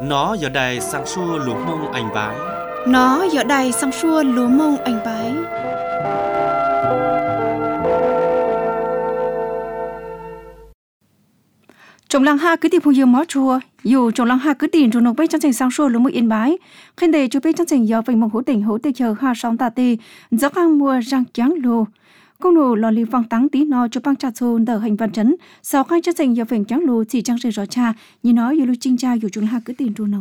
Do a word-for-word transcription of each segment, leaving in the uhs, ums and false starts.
Nó giờ đây sang xua lúa mông anh bái. Nó giờ đây sang xua lúa mông anh bái. Trong làng ha cứ tìm phù yêu máu chùa, dù trong làng ha cứ tìm trong nông bấy chân thành sang xua lúa mông yên bái. Khi đây chú bấy chân thành giờ về mong hữu tình hữu tê chờ ha sóng tà tê, gió hàng mùa răng trắng lù. Công nụ lò lì vang tắng tí nó cho băng trà xôn đỡ hành văn trấn, sau khai chân thành giờ về trắng lù chỉ trăng rơi rõ cha, như nói dù lưu trinh cha dù trong làng ha cứ tìm trong nông.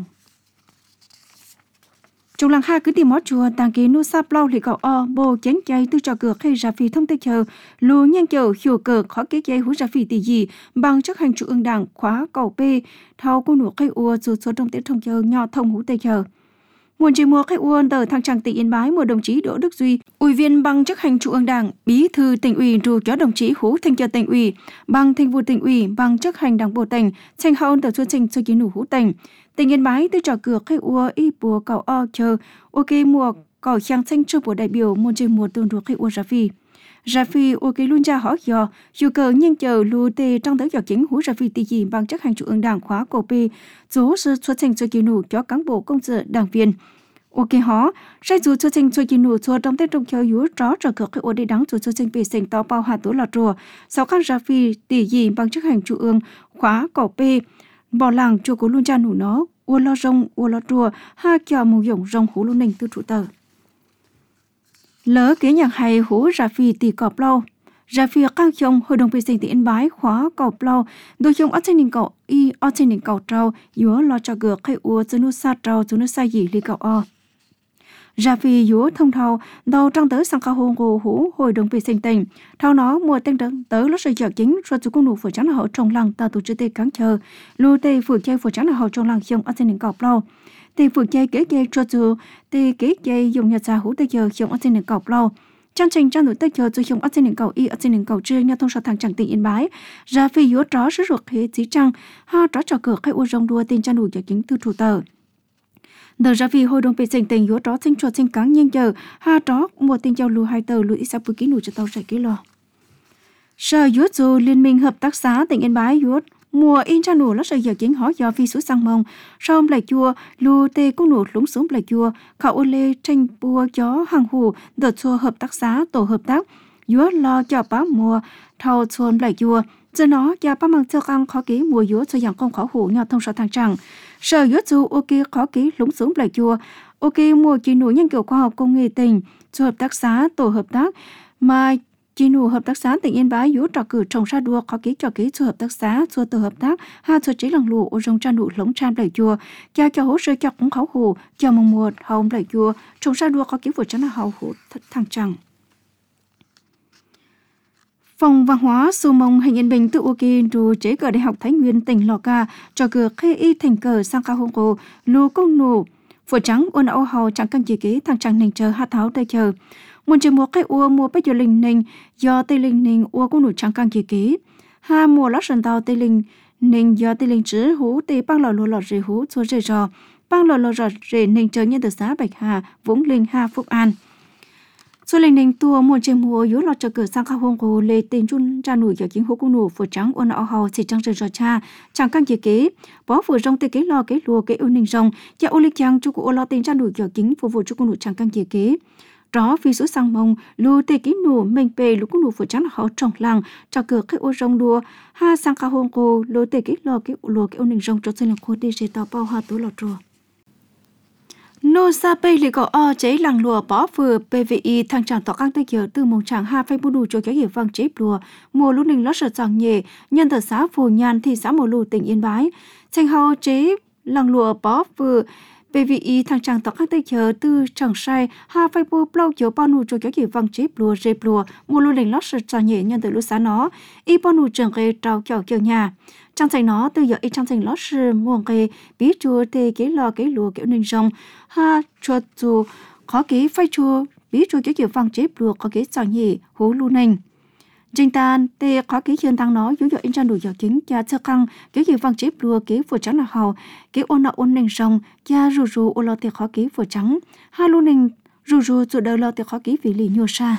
Trong làng ha cứ tìm mót chùa tàng ký nu sáp lau lì cậu o bồ chén chay tư trò cửa khi ra phi thông tê chờ lù nhanh chờ hiểu cờ khó kế chay hú ra phi tỷ gì bằng chấp hành chủ ương đảng khóa cầu p thao cô nụ cây ua dù số trong tiết thông chờ nhỏ thông hú tê chờ muôn chỉ mua cây ua tờ thăng tràng tỉnh Yên Bái một đồng chí Đỗ Đức Duy ủy viên bằng chấp hành chủ ương đảng bí thư tỉnh ủy rù chó đồng chí hú thanh chờ tỉnh ủy bằng thành vụ tỉnh ủy bằng chấp hành đảng bộ tỉnh tranh hậu tờ xuân trình cho kiến nụ hú tỉnh tỉnh Yên Bái tư trò cửa khai ua y bùa cầu o chờ ok mùa cầu trang xanh cho bộ đại biểu môn chơi mùa tương ruột khai ua ra phi ra phi ok luôn ra hỏi dò dù cờ nhân chờ lưu tê trong tới dò chính hú ra phi tì gì bằng chấp hành chủ ương đảng khóa cổ p số sự xuất trình cho kiến nụ cho cán bộ công sự đảng viên ok họ sai dù xuất trình cho kiến nụ cho trong tết trong chờ hú rõ trò cửa khai ua đi đắng dù xuất trình bị sinh to bao hạt tố lọt rùa sau khăn ra phi tì gì bằng chấp hành chủ ương khóa cổ p bỏ làng cho cố luôn cha nụ nó ua lo rong ua lo chùa ha cho mù dòng rong hú luôn nình tư trụ tờ lỡ kế nhạc hay hú ra phi tì cọp lâu ra phi căng chồng hội đồng vệ sinh tỉnh Yên Bái khóa cọp lâu đôi chung ở trên đỉnh cầu y ở trên đỉnh cầu trâu dúa lo cho gược hay ua cho nó xa trâu cho nó xa gì li cầu o ra phi dúa thông thầu đầu trăng tới sang cao hôn hồ hú hội đồng vệ sinh tỉnh thao nó mùa tên đến tới lúc xây dựng chính rồi chú công nụ phủ trắng là hậu trong làng ta tổ chức tê cắn chờ lưu tê phủ chơi phủ trắng là hậu trong làng dùng ở trên đỉnh cọp lâu tê phủ chơi kế chơi cho chú tê kế chơi dùng nhà trà hú tê chờ dùng ở trên đỉnh cọp lâu chương trình trang nội tê chờ chú dùng ở trên đỉnh cầu y ở trên đỉnh cầu trưa nhà thông sở thằng chẳng tỉnh Yên Bái ra phi dúa tró sứ ruột hệ chí trăng ha tró trò cửa khai u rong đua tên trang đủ cho chính tư thủ tờ đợt ra vì hội đồng vệ sinh tỉnh yếu đó sinh chuột sinh cắn nhanh giờ ha đó một tin giao lưu hai tờ lưu ý sắp với ký nụ cho tàu chạy ký lò sở yếu dù liên minh hợp tác xã tỉnh Yên Bái yếu mùa in ra nụ lót sợi giờ chính hỏi do phi số sang mông xong lại chua lưu tê cũng nụ lúng xuống lại chua khảo ô lê tranh bua chó hàng hù đợt chua hợp tác xã tổ hợp tác yếu lo cho bá mùa thầu xuân lại chua giờ nó cho bá mang cho ăn khó ký mùa yếu cho dạng công khó hủ nhau thông sở thang trăng sở yếu dù ok khó ký lúng xuống lại chua ok mùa chỉ nụ nhân kiểu khoa học công nghệ tỉnh cho hợp tác xã tổ hợp tác mà chỉ nụ hợp tác xã tỉnh Yên Bái yếu trò cử trồng ra đua khó ký trò ký cho hợp tác xã cho tổ hợp tác ha cho chế lằng lụ ô rong tra nụ lống tran lại chua cho cho hỗ trợ cho cũng khó hủ cho mong mùa hồng lại chua trồng ra đua khó ký vừa cho nó hậu hủ thằng trăng Phòng văn hóa Su Mông Hành Yên Bình tự ok rù chế cờ Đại học Thái Nguyên tỉnh Lào Cà cho cờ khê y thành cờ sang cao hông cổ lù công nụ phổ trắng ôn âu hầu chẳng căn chỉ ký thằng trăng nình chờ hạ tháo tây chờ muốn chơi mua cái ua mua bách giờ linh nình do tây linh nình ua công nụ chẳng căn chỉ ký ha mua lót sần tàu tây linh nình do tây linh chữ hú tây băng lò lò lò rì hú xua rì rò băng lò lò rò rì nình chờ nhân từ xã Bạch Hà Vũng Linh Hà Phúc An số linh ninh tua muốn chơi mua yếu lọt cho cửa sang cao hông cổ lê tên chun ra nổi cho chính hố cung nổ phở trắng ôn ảo hầu chỉ trăng rơi rò cha chẳng căn chỉ kế bó phở rong tê kế lo kế lùa kế ưu ninh rong cha ô lịch chăng chú cụ ô lo tên ra nổi cho chính phục vụ chú cung nổ chẳng căn chỉ kế đó vì số sang mông lù tê kế nổ mình bề lũ cung nổ phở trắng họ trồng làng cho cửa kế ô rong đua ha sang cao hông cổ lù tê kế lo kế lùa kế ưu ninh rong cho xin là khô đi sẽ tàu bao ha tố lọt rùa nô sa pê lì có o chế làng lùa bó vừa pê vê i thằng chàng tỏ căng tây giờ từ mông chàng ha phây bu đủ cho cái hiểu vang chế lùa mùa lũ ninh lót sợ chẳng nhẹ nhân thờ xã phù nhan thị xã mùa lù tỉnh Yên Bái tranh hao chế làng lùa bó vừa pê vê i thằng chàng tỏ căng tây giờ từ chẳng sai ha phây bu plau chiếu bao nụ cho cái hiểu vang chế lùa dẹp lùa mùa lũ ninh lót sợ chẳng nhẹ nhân thờ lũ xã nó y bao nụ trường gây trao chào chiều nhà trong thành nó từ giờ ít trong thành lót sư muôn cây bí chùa tê kế lo kế lùa kiểu ninh rong ha chùa chùa khó kế phai chùa bí chùa kiểu kiểu vang chế lùa có kế sàng nhị hú lu ninh trình tan tê khó kế chân tăng nó dối dội in trang đủ dạo chính cha sơ căng kiểu kiểu vang chế lùa kế vừa trắng là hào kế ôn nọ ôn ninh rong cha rù rù ô lo tê khó kế vừa trắng ha lu ninh rù rù chùa đời lo tê khó kế vì lì nhua sa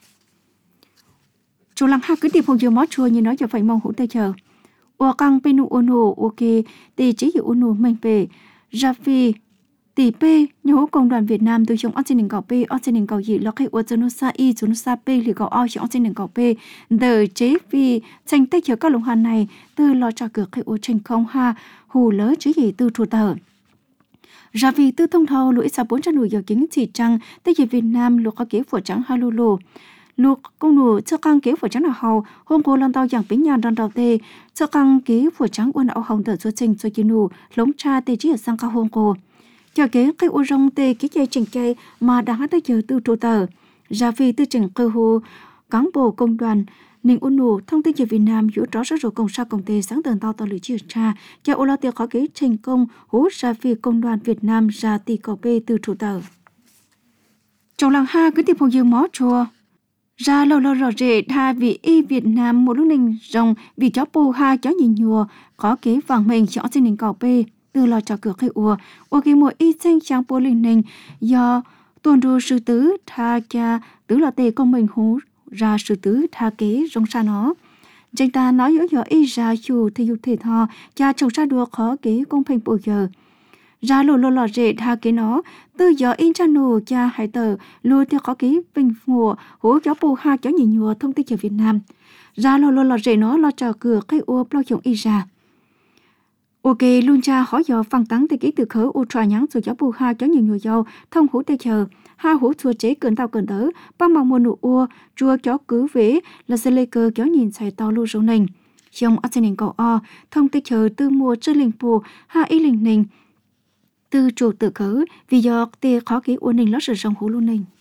chùa lăng ha cứ tìm hồng dừa mót chùa như nói cho phải mong hữu tê chờ ua căng bên nụ ôn hồ ok tê chế hiệu ôn hồ mình về Ravi tỷ p nhớ công đoàn Việt Nam từ trong Argentina cầu p Argentina cầu gì là cái ở trong sa y trong sa p thì cầu ao trong Argentina cầu p đời chế vì tranh tích cho các lồng hàng này từ lo cho cửa cái ở tranh không ha hù lỡ chứ gì từ thủ tờ Ravi từ thông thầu lũy sa bốn trăm nụ giờ kính chỉ trăng tới về Việt Nam lục có kế phổ trắng halulu lục công nụ cho căng kế phổ trắng là hầu hôm cô lần tàu dạng bính nhàn đòn đầu tê cho căng kế phổ trắng uốn áo hồng tờ cho trình cho chi nụ lống cha tê chỉ ở sang cao hôm cô cho kế cái ô rong tê cái chơi trình chơi mà đã hát tới giờ từ trụ tờ ra vì tư trình cơ hồ cán bộ công đoàn nên ôn nụ thông tin về Việt Nam hiểu rõ rất rồi công sa công tê sáng tần tao tao lưỡi chia tra cho ô lo tiêu khó kế thành công hỗ ra vì công đoàn Việt Nam ra tỷ cầu p từ trụ tờ trong làng ha cứ tìm phong dương mó chùa ra lâu lâu rõ rệt tha vì y Việt Nam một lúc ninh rồng vì chó po ha chó nhìn nhùa có kế vàng mình chó xin ninh cầu p từ lo cho cửa khai ua ua cái mùa y xanh trắng po linh ninh do tuần đua sư tứ tha cha tứ là tề công mình hú ra sư tứ tha kế rong xa nó danh ta nói yếu giờ y ra chủ thì dục thể thò cha trồng ra đua khó kế công phanh bộ giờ ra lô lô lò rệ tha kế nó từ giờ in cha nô cha hải tờ lô theo có kế bình mùa hú chó po ha chó nhìn nhùa thông tin cho Việt Nam ra lô lô lò rệ nó lo cho cửa khai ua bao chồng y ra ok luôn cha hỏi giờ phăng tắng tới ký từ khởi ultra nhắn rồi cháu bu ha cho nhiều người giàu thông hữu tê chờ ha hữu chua chế cơn tao cơn tớ bao mong mua nụ ua chua chó cứ vế là xe lê cơ kéo nhìn xài tao lưu râu nình trong Argentina cầu o thông tê chờ từ mua chơi linh phù ha ý linh nình từ chủ tự khởi vì do tê khó ký ua nình lót sự rong hữu luôn nình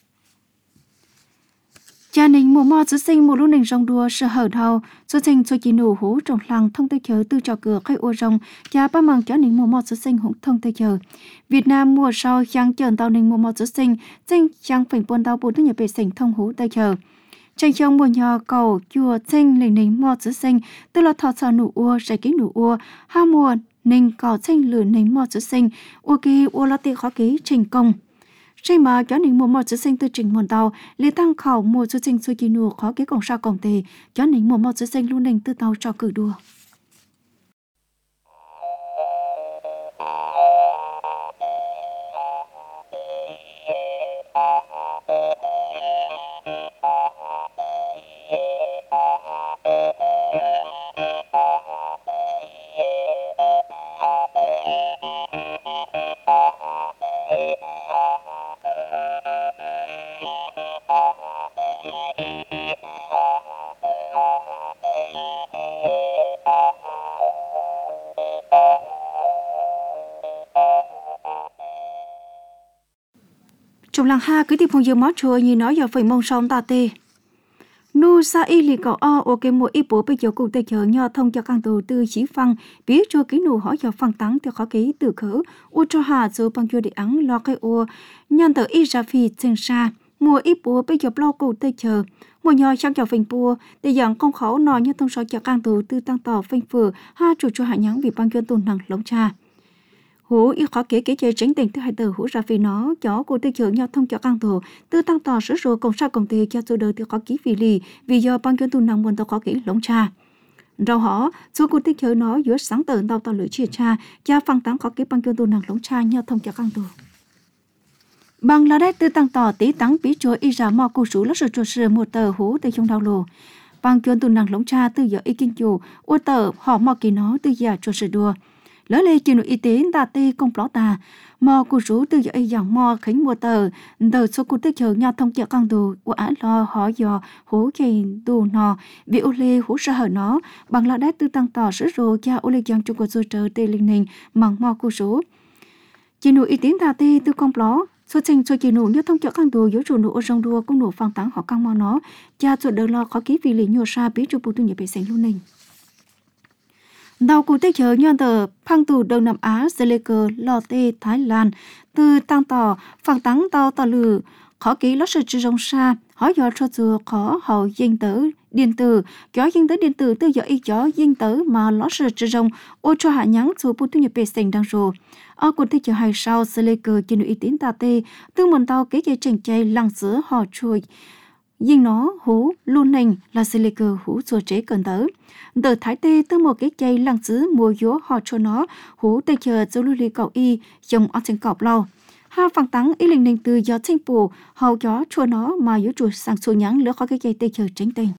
cha ninh mùa mò xuất sinh một lúc ninh rong đua sợ hở đầu xuất sinh cho chỉ nụ hú trong làng thông tây chờ từ trò cửa khai ô rong cha ba măng cho ninh mùa mò xuất sinh hú thông tây chờ Việt Nam mùa sau giang chờn tàu ninh mùa mò xuất sinh tranh giang phình buôn tàu bốn thứ nhà bể sảnh thông hú tây chờ tranh trong mùa nhỏ cầu chùa tranh lình ninh mò xuất sinh từ là thọ sợ nụ ua giải ký nụ ua ha mùa ninh cầu tranh lửa ninh mò xuất sinh ua kỳ ua là tê khó ký trình công Trên mà cho nên mùa một xuất sinh từ trình nguồn tàu, lý tăng khảo mùa xuất sinh xuôi kỳ nụ khó cái cổng sao cổng tề, cho nên mùa một xuất sinh luôn nành từ tàu cho cử đua. Trong làng ha cứ tìm phong dương mót chùa như nói giờ phải mong sống ta tê. Nu sa y lì cầu o ô cái mùa y bố bây giờ cụ tê chờ nhờ thông cho căn tù tư chỉ phăng biết cho cái nụ hỏi giờ phăng tắng theo khó ký từ khử u cho hà rồi bằng cho để ắng lo cái ô nhân tờ y ra phi chân sa mùa y bố bây giờ lo cụ tê chờ mùa nhỏ trong chờ phình bùa để dặn công khẩu nọ như thông so cho căn tù tư tăng tỏ phình phử ha chủ cho hạ nhắn vì bằng cho tù nặng lống cha. Hú y khó kế kế chơi tránh tình thứ hai tờ hú ra vì nó chó cô tư trưởng nhau thông cho căn tổ tư tăng tỏ sửa rồi công sao công tê cho tôi đời thì khó ký vì lì vì do ban chuyên tu năng muốn tao khó ký lống cha rau họ số cô tư trưởng nó giữa sáng tờ tao tao lưỡi chia cha cha phăng táng khó ký ban chuyên tu năng lống cha nhau thông cho căn tổ bằng là đấy tư tăng tỏ tí tăng bí chúa y ra mò cô sú lót sự chuột sửa một tờ hú tây trong đau lồ ban chuyên tu năng lống cha từ giờ y kinh chủ ô tờ họ mò kỳ nó từ giờ chuột sửa đùa lỡ lê chuyên y tế ta tê công ló ta mò cô chú từ dõi dòng mò khánh mùa tờ tờ số cô tích chờ nhau thông chợ con đồ của á lo họ dò hố chạy đồ nò vì ô lê hố ra hở nó bằng là đát tư tăng tỏ sứ rô cha ô lê dòng trong cuộc rồi chờ tê linh ninh bằng mò cô chú chỉ nụ y tế ta tê tư công ló số trình cho chỉ nụ như thông chợ con đồ yếu chủ nụ ô rong đua công nụ phang táng họ căng mò nó cha chuột đờ lo khó ký vì lý nhô sa biết cho bù tu nhập bể sánh luôn ninh Đầu cụ tích chờ nhân tờ phang tù Đông Nam Á, Seleker, Lotte, Thái Lan, từ tăng tỏ, phang tắng tàu tàu lử, khó ký lót sự trừ rong xa, hỏi dò cho dù khó hậu dinh tử, điện tử, kéo dinh tử điện tử từ giờ y chó dinh tử mà lót sự trừ rong, ô cho hạ nhắn dù bù tu nhập bề xanh đang rồ. Ở cụ tích chờ hai sau, Seleker, trên y tín tà tê, từ một tàu kế chế trình chay lăng sữa họ chui. riêng nó hú luôn nành là xì lê cơ hú chua chế cần tớ. Tờ thái tê từ một cái cây lăng giữ mua dúa họ cho nó hú tê chờ dấu lưu lý cậu y dùng ớt chân cọp lâu. Ha phẳng tắng y linh ninh từ gió chênh bù hầu gió chua nó mà yếu chuột sang xua nhắn lỡ khỏi cái cây tê chờ tránh tình.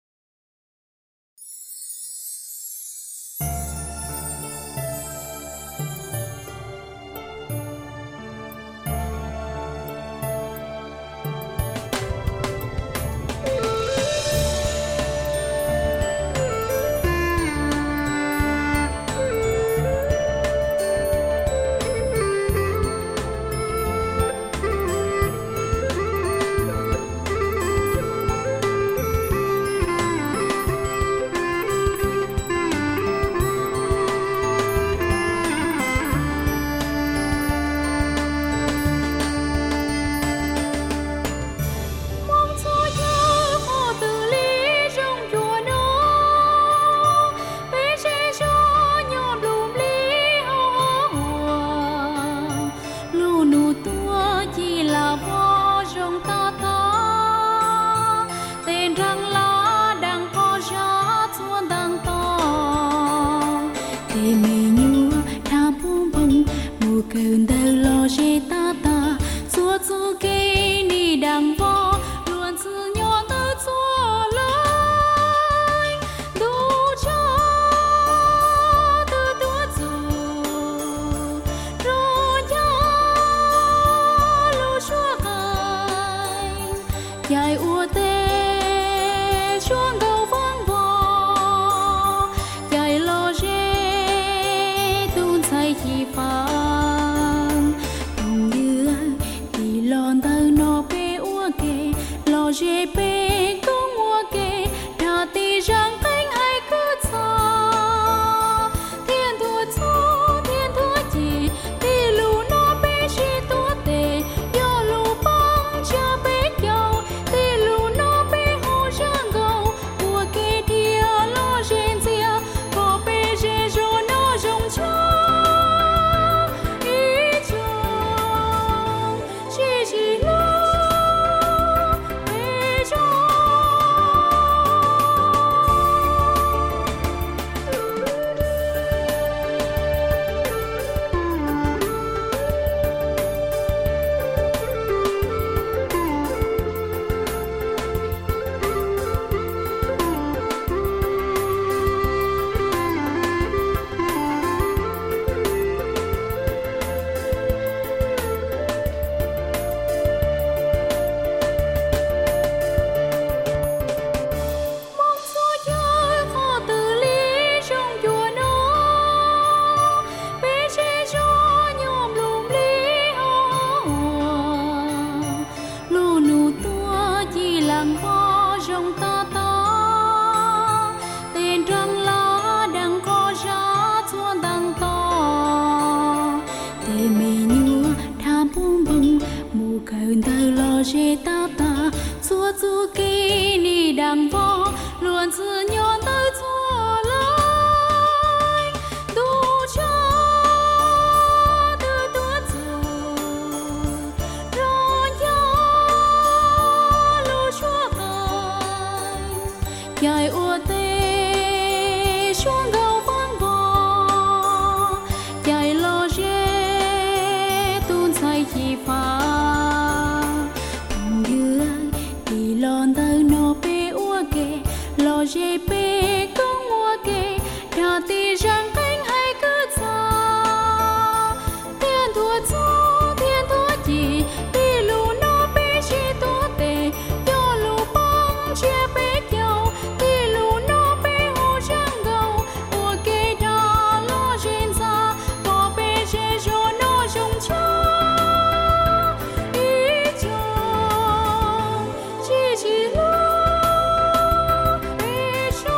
Hãy subscribe cho kênh Ghiền Mì Gõ để không bỏ lỡ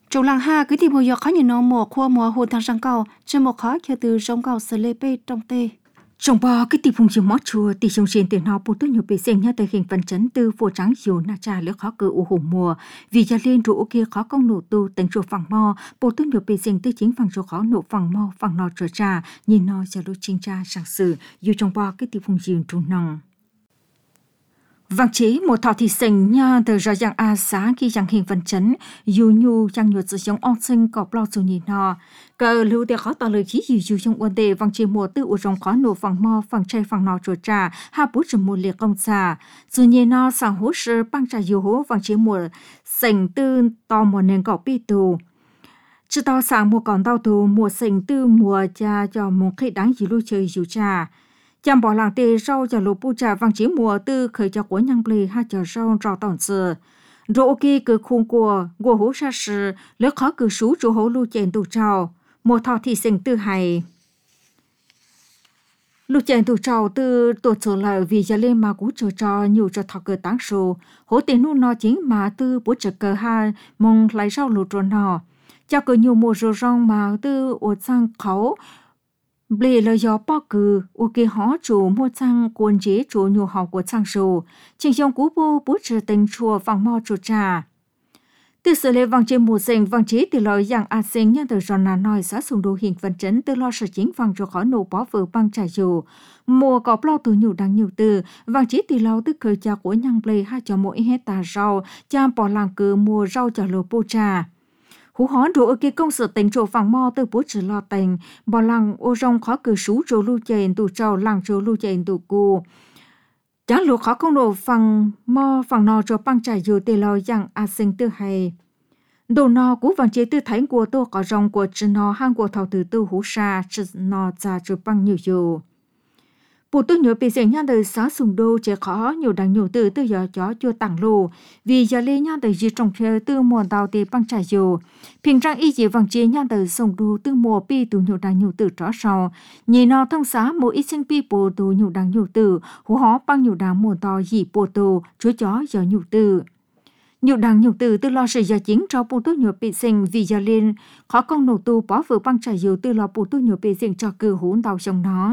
Trong làng ha cứ tìm hồi giờ khó nhìn nó mùa khoa mùa hồn thang sang cầu trên một khó theo từ sông cầu sờ lê bê trong tê. Trong bò cái tỷ phùng chiều mót chùa tỷ sông trên tiền họ bố tôi nhiều bị xem nha tới hình phần chấn từ phố trắng chiều na trà lỡ khó cử u hổ mùa vì gia lên trụ kia khó công nổ tu tính trụ phẳng mò bố tôi nhiều bị xem từ chính phẳng trụ khó nổ phẳng mò phẳng nọ trở trà nhìn nó giờ lúc chính tra sáng sử dù trong bò cái tỷ phùng chiều trù nòng vang chế một thọ thì sành nha từ ra dạng a sáng khi dạng hình phần chấn dù nhu dạng nhuận sự sống ong sinh cọp lo dù nhìn nó cờ lưu để khó tỏ lời khí dù dù trong vấn đề vang chế mùa tư u trong khó nổ phẳng mò phẳng chay phẳng nọ chuột trà ha bút trầm mùa liệt công xà dù nhìn nó sang hỗ sư băng trà dù hố vang chế mùa sành tư to mùa nền cọp bi tù chứ tao sang mùa còn tao tù mùa sành tư mùa cha cho một khi đáng gì lưu chơi dù trà chăm bỏ làng tê rau cho lô bu trà vang chế mùa tư khởi cho của nhang plei ha cho rau rau tỏng sự rồi kia cứ khung của của hố sa sư lỡ khó cứ sú chỗ hố lu chèn tủ trào mùa thọ thì sinh tư hay lu chèn tủ trào tư tổ trở lại vì gia lên mà cú chờ cho nhiều cho thọ cơ táng số hố tiền nu nó chính mà tư bố trợ cơ ha mong lấy rau lụt rồi nọ cho cơ nhiều mùa rồi rong mà tư ở sang khẩu Blê lời gió bó cử, ô kê hó chủ mua chăng cuốn chế chủ nhu học của chăng sổ, trình dòng cú bố bố trừ tình chùa vàng mò chủ trà. Từ sự lệ vàng chế mùa sinh vàng chế từ lời dạng a sinh nhân từ giòn nà nói xã sùng đồ hình vận chấn từ lo sở chính vàng cho khó nổ bó vừa băng trà dù. Mùa có plau từ nhiều đáng nhiều từ, vàng chế từ lâu tức khởi cha của nhang blê hai cho mỗi hecta rau, cha bỏ làng cử mùa rau cho lô bô trà. Hú hó đồ ở kia công sự tình trổ vàng mò từ bố trừ lo tình, bỏ lăng ô rong khó cử sú trổ lưu chèn tù trào lăng trổ lưu chèn tù cù. Chẳng lũ khó công đồ vàng mò vàng nò trổ băng trải dù tê lo dạng a sinh tư hay. Đồ nò cú vàng chế tư thánh của tô có rong của trừ nò hang của thảo tử tư hú xa trừ nò ra trổ băng nhiều dù. Bộ tôi nhớ bị diễn nha đời xã sùng đô chế khó nhiều đáng nhiều từ từ giờ chó chưa tặng lô vì giờ lê nha đời gì trồng theo từ mùa đào tê băng trải dù平常一节往节nha đời sùng đô từ mùa bi từ nhiều đáng nhiều từ rõ sau nhìn nó thông xã mỗi ít sinh bi bộ từ nhiều đáng nhiều từ hú hó băng nhiều đáng mùa to gì bộ từ chúa chó giờ nhiều từ nhiều đáng nhiều từ từ lo sự giờ chính cho bộ tôi nhớ bị sinh vì giờ lên khó công nổ tu bỏ vừa băng trải dù từ lo bộ tôi nhớ bị sinh cho cử hú đào trong nó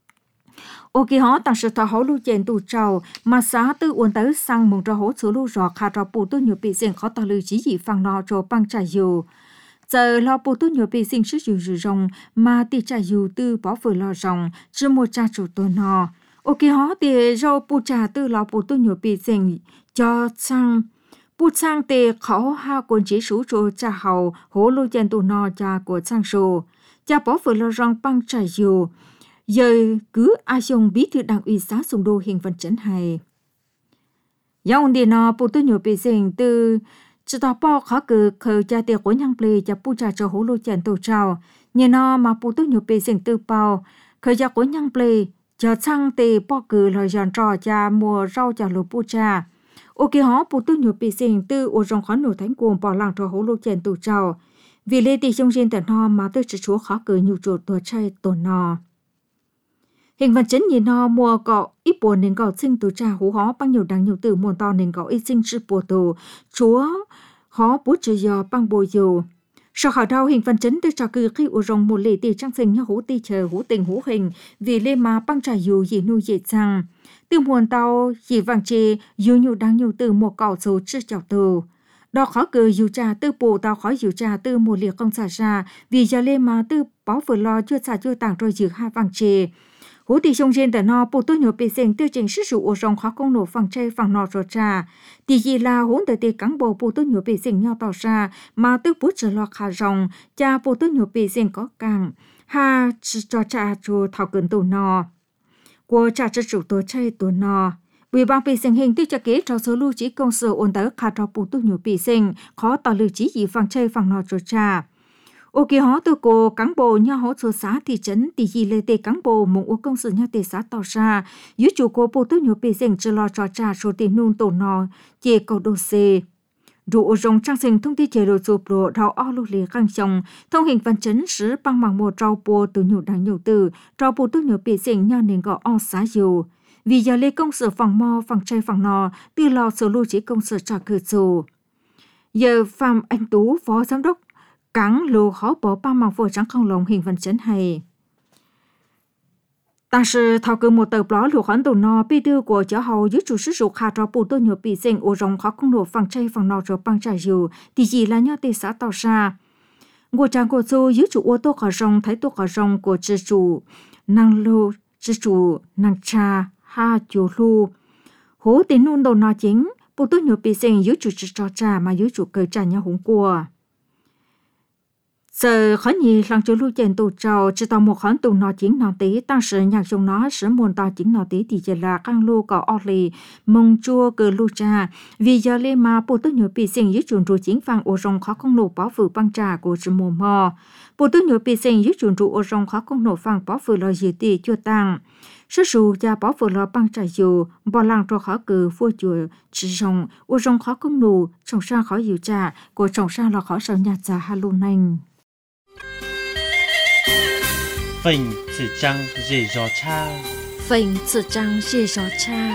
ô kì họ tăng sự thọ hỗ lưu chèn tù trầu mà xã tư uốn tới sang mong cho hỗ số lưu rõ khá rõ bù tôi nhiều bị sinh khó tỏ lưu chỉ dị phẳng nó cho băng trải dù giờ lo bù tôi nhiều bị sinh sức dù dù rồng mà tì trải dù tư bỏ vừa lo rồng chứ một cha chủ tôi nó ô kì họ tì rau bù trà tư lo bù tôi nhiều bị sinh cho sang bù sang tì khó ha quân chỉ số cho cha hầu hỗ lưu chèn tù nó cha của sang số cha bỏ vừa lo rồng băng trải dù giờ cứ ai xong bí thư đảng ủy xã sùng đô hình vận chấn hay. Dòng đi nó bộ tôi nhiều bị sinh từ chỉ tỏ bao khó cử khởi cha tiệc của nhang plei cha pu cha cho hỗ lô chèn tổ trào. Như nó mà bộ tôi nhiều bị sinh từ bao khởi cha của nhang plei cha sang tì bao cử lời giòn trò cha mùa rau cha lô pu cha. Ô kì họ bộ tôi nhiều bị sinh từ ô rong khó nổi thánh cuồng bỏ làng cho hỗ lô chèn tổ trào. Vì lê tì trong riêng tận nó mà tôi chỉ chúa khó cử nhiều chỗ tổ chay tổ nò. Hình vận chấn nhìn nó mùa cọ ít buồn nên cọ sinh từ trà hú hó băng nhiều đáng nhiều từ muôn to nên cọ ít sinh sự bùa tù chúa hó bút trừ giò băng bồi dù sau khỏi đau hình vận chấn từ trà cư khi u rồng một lệ tỷ trang sinh như hú ti chờ hú tình hú hình vì lê má băng trà dù gì nuôi dễ sang từ muôn tao gì vàng chê dù nhiều đáng nhiều từ một cọ số chữ chào tù đó khó cử dù trà tư bù tao khó dù trà tư một liệt không xả ra vì giờ lê má tư báo vừa lo chưa xả chưa tảng rồi giữ hai vàng chê hú tỷ trong trên tờ nó bộ tôi nhớ bị sinh tiêu trình sức dụ ở trong khó công nổ phẳng chay phẳng nọ rồi trà tỷ gì là hỗn tờ tì cán bộ bộ tôi nhớ bị sinh nhau tỏ ra mà tức bút trở lọt khả rồng cha bộ tôi nhớ bị sinh có càng ha cho trà chùa thảo cẩn tù nọ của trà cho chủ tổ chay tù nọ vì bằng bị sinh hình tiêu cho kế cho số lưu trí công sở ổn tới khả cho bộ tôi nhớ bị sinh khó tỏ lưu trí gì phẳng chay phẳng nọ rồi trà ô kì họ từ cô cán bộ nhà hỗ trợ xã thị trấn tỷ gì lê tê cán bộ mong ô công sự nhà tê xã tỏ ra dưới chủ cô bộ tôi nhớ bị dành cho lo trò trà số tiền nung tổ nọ chê cầu đồ xê đủ rồng trang sinh thông tin chế độ chụp đồ đào o lưu lê khang chồng thông hình văn chấn sứ bằng bằng một trâu bộ từ nhiều đáng nhiều từ trâu bộ tôi nhớ bị dành nhà nền gõ o xã dù vì giờ lê công sự phòng mò phòng chay phòng nọ từ lo số lưu chỉ công sự trả cử dù giờ Phạm Anh Tú phó giám đốc cắn lù khó bỏ ba mảng phổ trắng không lồng hình vận chấn hay但是头个莫得不了很多呢，被丢国家后有主事属卡着不多牛比性，我容好公路放车放闹着帮着有，第二là nhau第三道啥，我讲过做有主我多个容睇多个容国之主，能路之主能查哈九路，好点弄到那景，不多牛比性有主之着查嘛有主个查nhau红过。giờ khó nhì lần cho lưu trên tù trào chỉ tao một khoản tù nó chính nó tí tăng sự nhạc dùng nó sẽ muốn tao chính nó tí thì chỉ là căng lưu có ọ lì mông chua cờ lưu trà vì giờ lê mà bộ tôi nhớ bị sinh dưới chuồn trụ chính phang ô rong khó không nổ bảo phủ băng trà của sự mồm mò bộ tôi nhớ bị sinh dưới chuồn trụ ô rong khó không nổ phang bảo phủ lo gì tí chưa tăng sự sụ và bảo phủ lo băng trà dù bỏ lăng cho khó cử phô chùa chỉ rong ô rong khó không nổ trồng sa khó dịu trà của trồng sa là khó sầu nhạt trà hà luôn nành Phình chỉ trăng dễ gió cha Phình chỉ trăng dễ gió cha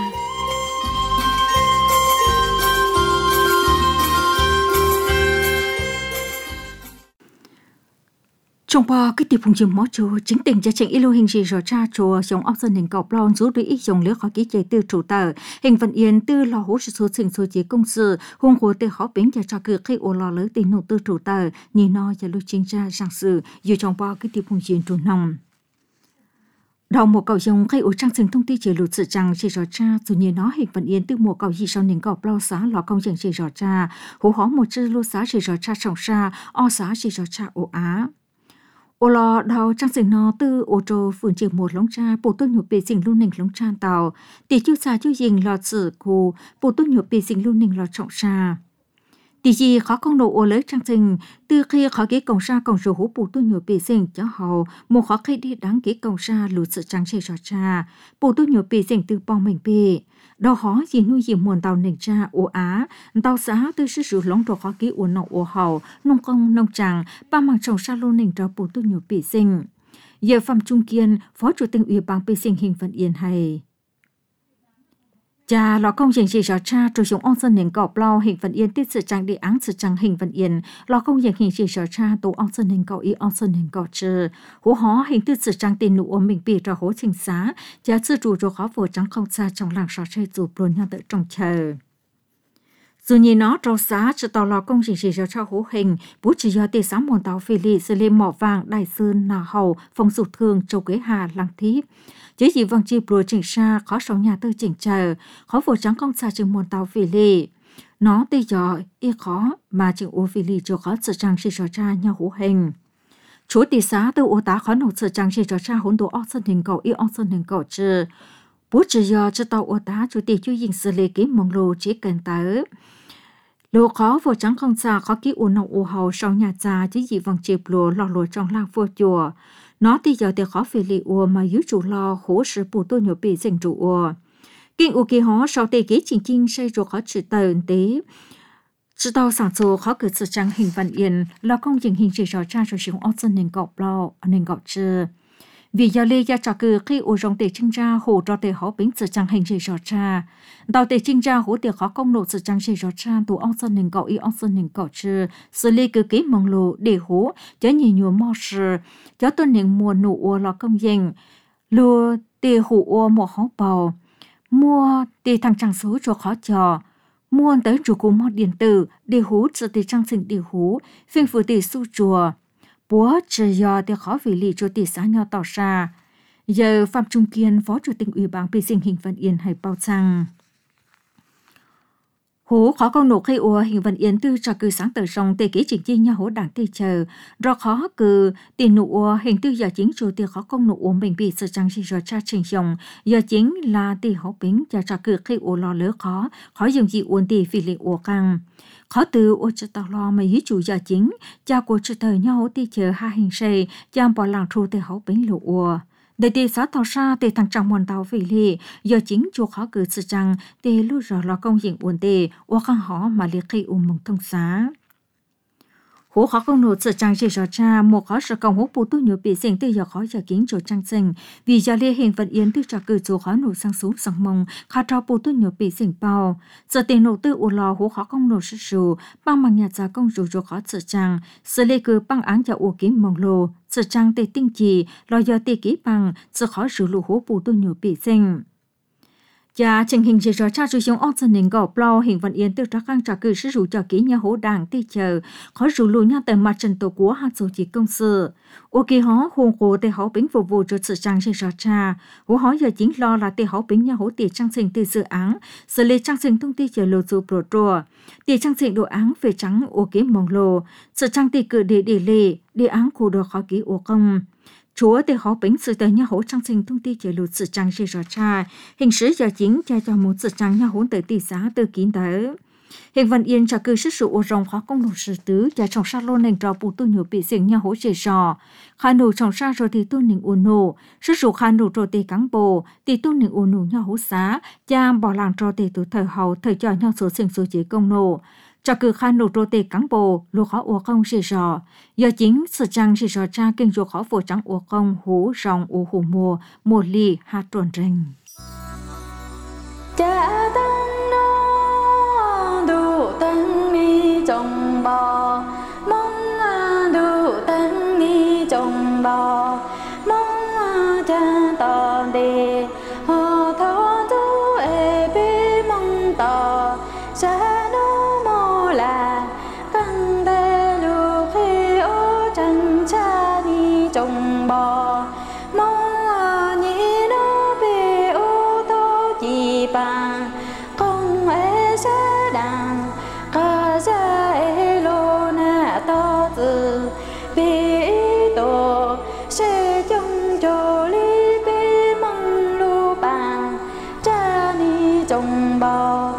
trong bao cái tiệp phùng trường mó chùa chính tình gia trình ilo hình gì rõ cha chùa giống ốc dân hình cọc lon rút đuổi ít dòng liếc khó ký chế từ chủ tờ hình vận yên tư lò hỗ sự số trình số chế công sự hùng hồ tê khó biến cho cho cửa khi ô lò lớn tình nụ tư chủ tờ nhìn nó và lưu chính ra rằng sự dù trong bao cái tiệp phùng trường trù nòng đầu một cầu dòng khi ô trang trình thông tin chế lụt sự rằng chỉ rõ cha dù nhìn nó hình vận yên tư một cầu gì sau những cọc lao xá lò công dành chỉ rõ cha hổ hó một chữ lô xá chỉ rõ cha trọng xa o xá chỉ rõ cha ô á ô lò đầu trang trình nó từ ô tô phường chiều một lông cha bộ tôi nhộp bề sinh luôn nình lông cha tàu tỷ chú xa chú dình lò sử cô bộ tôi nhộp bề sinh luôn nình lò trọng xa tỷ gì khó công độ ô lấy trang trình từ khi khó kế cổng xa cổng số hú bộ tôi nhộp bề sinh cho hầu một khó khi đi đáng kế cổng xa lụt sự trang chế rõ cha bộ tôi nhộp bề sinh từ bong mình bề đó khó gì nuôi gì muôn tàu nền cha ô á tàu xã từ sự sử lóng đồ khó ký ô nọ ô hậu nông công nông tràng ba mạng trồng sa lô nền cho bộ tôi nhiều bị sinh giờ phạm trung kiên phó chủ tịch ủy ban bị sinh hình vận yên hay cha lò công dành gì rõ cha rồi dùng ong dân nền cọp lao hình vận yên tiết sự trang địa án sự trang hình vận yên lò công dành hình gì rõ cha tổ ong dân nền cọp y ong dân nền cọp trừ hố hó hình tiết sự trang tiền nụ ôm mình bị cho hố trình xá cha sư chủ rồi khó vô trắng không xa trong làng sò chơi dù luôn nhau tự trong chờ dù nhìn nó trâu xá cho tàu lò công dành gì rõ cha hố hình bố chỉ do tiền sáng mòn tàu phi lì xử lý mỏ vàng đại sơn nà hầu phong dục thương châu quế hà làng thíp chỉ gì vòng chi bùa chỉnh xa khó sống nhà tư chỉnh chờ khó vô trắng không xa chừng môn tàu phỉ lì nó tê giỏi y khó mà chừng ô phỉ lì cho khó sự trang sĩ rõ cha nhau hữu hình chúa tỷ xá từ ô tá khó nổ sự trang sĩ rõ cha hỗn đồ ốc sân hình cầu y ốc sân hình cầu trừ bố chỉ do cho tàu ô tá chúa tỷ chú dình xử lý ký mong lô chỉ cần tới lô khó vô trắng không xa khó ký ô nông ô hầu sau nhà cha chỉ gì vòng chi bùa lò lùa trong làng vô chùa nó thì giờ thì khó phê lì ua mà yếu chủ lo hỗ sự bù tôi nhiều bị dành chủ ua kinh u kỳ họ sau tê kế chính chính xây rồi khó chữ tờn tế chữ tàu sản xuất khó cử sự trang hình văn yên là công trình hình chỉ rõ cha rồi dùng ốc dân nền gọp lo nền gọp trừ vì giờ lê gia trò cử khi u rong tê trinh ra hỗ cho tê họ bính sự trang hình chỉ rõ cha tàu tê trinh ra hỗ tê khó công nộ sự trang chỉ rõ cha tụ ốc dân nền gọp y ốc dân nền gọp trừ xử lý cử kế mong lộ để hỗ cho nhiều nhiều mò sự cho tuần nền mùa nụ ua lo công dành lùa tê hủ ua mùa khó bầu mua tê thằng trang số cho khó chờ mua tới chủ cung mò điện tử để hủ cho tê trang sinh để hủ phiên phụ tê su chùa bố chờ do tê khó vì lì cho tê xã nhau tỏ ra giờ Phạm Trung Kiên phó chủ tịch ủy ban bị sinh hình vận yên hay bao sang hố khó công nổ khi ua hình vận yên tư cho cư sáng tờ rong tê kỹ chỉnh chi nhà hố đảng tê chờ rõ khó cư tiền nụ ua hình tư giờ chính chủ tê khó công nổ ua mình bị sự trang trí rõ cha trình dòng giờ chính là tê hó bính cho cho cư khi ua lo lỡ khó khó dùng gì uốn tê phi lệ ua căng khó từ ua cho tao lo mà ý chủ giờ chính cha của chủ tờ nhau tê chờ hai hình xây cha bỏ làng thu tê hó bính lộ ua để tê xã tàu xa tê thằng trong mòn tàu phỉ lì giờ chính chủ khó cử sự rằng tê lưu rõ lo công diện uốn tê ua khăn họ mà liệt khi ôm mong thông xá hố khó công nổ sự trang chỉ rõ cha một khó sự công hố bù tu nhiều bị sinh từ giờ khó giờ kiến chỗ trang sinh vì giờ liên hình vận yến từ trò cử chỗ khó nổ sang xuống sang mông khá trò bù tu nhiều bị sinh bao giờ tiền nổ tư u lò hố khó công nổ sự sù băng bằng nhà giá công rủ chỗ khó sự trang sự lê cử băng án cho u kiến mông lô sự trang tê tinh trì lo giờ tê kỹ bằng sự khó sử lụ hố bù tu nhiều bị sinh Cha trình hình chỉ rõ cha chủ sống ông dân nền gò plau hình vận yến từ trắc căng trả cử sử dụng cho kỹ nhà hỗ đảng tì chờ khó rủ lùi nhau tại mặt trận tổ quốc hạt số chỉ công sự ô kỳ hó hùng cố để hó bính phục vụ cho sự trang chỉ rõ cha hố hó giờ chính lo là để hó bính nhà hỗ tiền trang sinh từ dự án xử lý trang sinh thông tin chờ lô dù pro trò tiền trang sinh đồ án về trắng ô kỳ mong lô sự trang tì cử để để lệ đề án của đồ khó ký ô công Chúa để họ bính sự tới nhà hỗ trang sinh thông tin chế lụt sự trang chỉ rõ cha hình sử giờ chính cha cho một sự trang nhà hỗ tới tỷ giá từ kín tới hình vận yên cho cư sức sự ô rồng khó công lụt sự tứ cha trong sát lô nền trò bù tu nhiều bị sinh nhà hỗ chế rõ khai nụ trong sát rồi thì tu nền ôn nụ sức sự khai nụ rồi thì cán bộ thì tu nền ôn nụ nhà hỗ xá cha bỏ làng trò thì từ thời hậu thời cho nhau số sinh số chế công nụ cho cử khai nụ rô tê cán bộ lô khó ổ công xì rõ giờ chính sự trang xì rõ cha kinh rô khó phổ trắng ổ công hú rong ổ hù mùa mùa lì hạt tròn rình cha tăng nó đủ tăng ni trồng bò mong đủ tăng ni trồng bò mong cha tòn đề họ thọ chú ê bê mong tò cha trồng bò mong nhĩ nó bê ô tô chỉ bằng không ế xa đàn cả ra ế lô nà to từ bê tổ sẽ trông cho lý bê mong lưu bằng cha ni trồng bò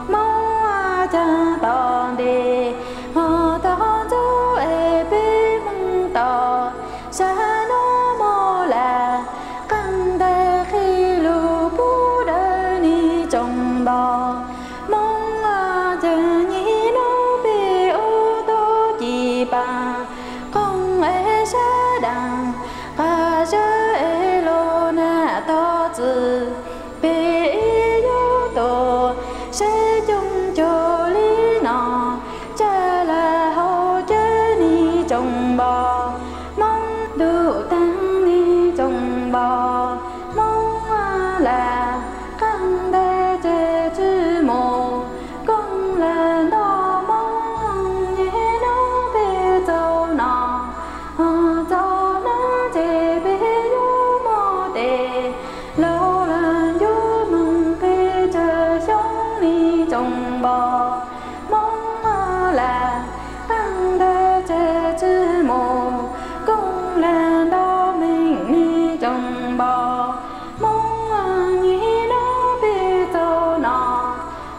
mong cha tòn đề họ tòn chú ế bê mong tò xa nó mô là căn đê khi lưu bú đơ ni trồng bò mong chờ nhĩ nó bê ô tô chỉ bà không ế xa đàn cả giờ ế lô nà to từ bê yếu tổ sẽ chung cho lý nọ cha là hậu chớ ni trồng bò đủ tăng ni trồng bò mong là căn đê chê chư mồ công là đo mong nhé nó bê dâu nọ dâu nó chê bê dô mô đề lâu là dô mừng bê chê sống ni trồng bò mong là căn đê chê chư mồ công là đo mình ni trồng bò mong nhĩ nó bê dâu nọ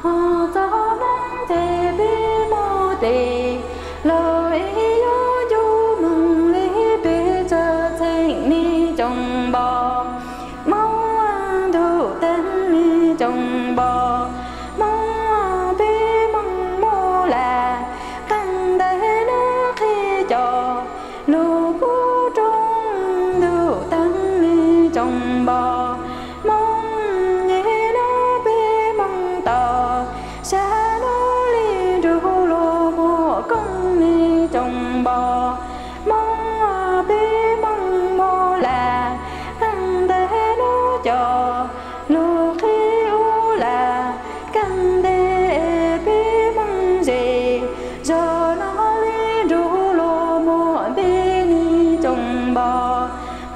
dâu nắng chê bê mô tì lời yếu chú mừng lý bê chơ thanh ni trồng bò mong đủ tên ni trồng bò mong bê mong mô là căn đế nó khi trò lù bú trong đủ tăng ni trồng bò mong nhé nó bê mong tò xa nó li rù lô mùa công ni trồng bò mong bê mong mô là căn đế nó trò lù khi u là căn đế bê mong gì giờ nó li rù lô mùa bê ni trồng bò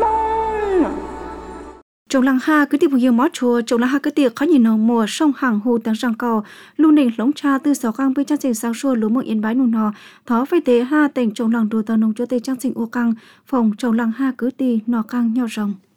mong Trong làng ha cứ tiệp nhiều mót chùa trong làng ha cứ tiệp khó nhìn nó mùa sông hàng hồ tăng răng cầu lưu nền lống cha từ sáu căng bên trang trình sáng xua lúa một yên bái nụ nọ thó phải tế ha tỉnh trong làng đồ tàu nông chỗ tây trang trình ô căng phòng trong làng ha cứ tì nọ căng nhau rồng